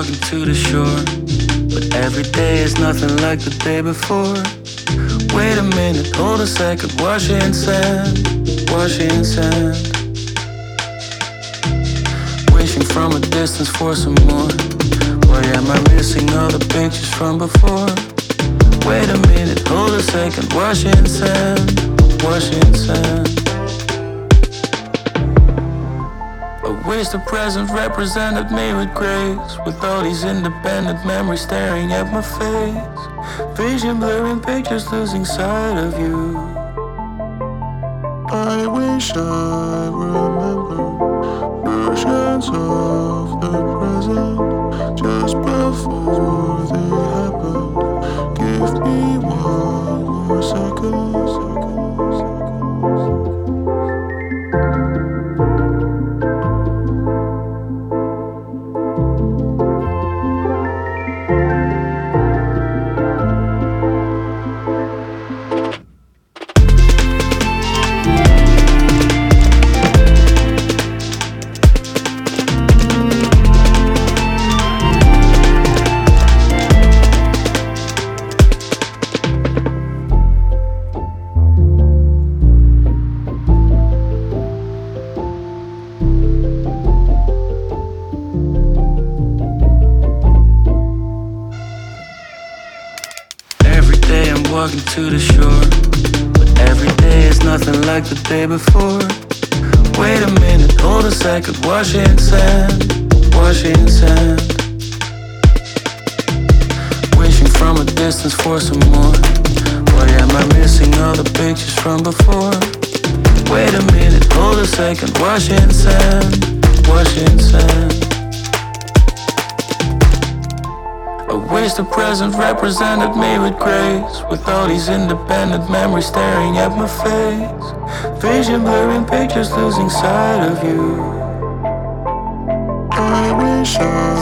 walking to the shore, but every day is nothing like the day before. Wait a minute, hold a second, wash in sand, wash in sand. Wishing from a distance for some more. Why am I missing all the pictures from before? Wait a minute, hold a second, wash in sand, wash in sand. I wish the present represented me with grace, with all these independent memories staring at my face. Vision blurring pictures, losing sight of you. I wish I remembered versions of the present just before they happen. Give me one more second. Walking to the shore, but every day is nothing like the day before. Wait a minute, hold a second, wash in sand, wash in sand. Wishing from a distance for some more. Why am I missing all the pictures from before? Wait a minute, hold a second, wash in sand, wash in sand. I wish the present represented me with grace, with all these independent memories staring at my face. Vision blurring pictures, losing sight of you. I wish I